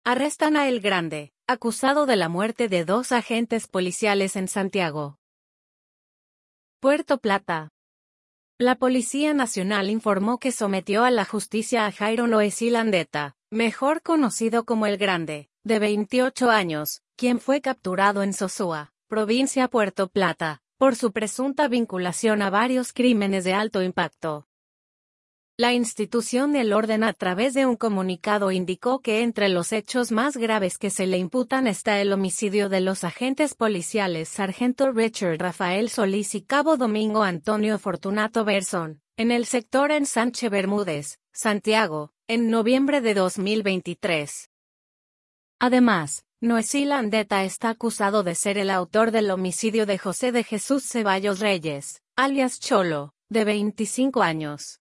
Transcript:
Arrestan a El Grande, acusado de la muerte de 2 agentes policiales en Santiago. Puerto Plata. La Policía Nacional informó que sometió a la justicia a Jairo Noesí Landeta, mejor conocido como El Grande, de 28 años, quien fue capturado en Sosúa, provincia Puerto Plata, por su presunta vinculación a varios crímenes de alto impacto. La institución del orden a través de un comunicado indicó que entre los hechos más graves que se le imputan está el homicidio de los agentes policiales Sargento Richard Rafael Solís y Cabo Domingo Antonio Fortunato Bersón, en el sector Ensanche Bermúdez, Santiago, en noviembre de 2023. Además, Noesí Landeta está acusado de ser el autor del homicidio de José de Jesús Ceballos Reyes, alias Cholo, de 25 años.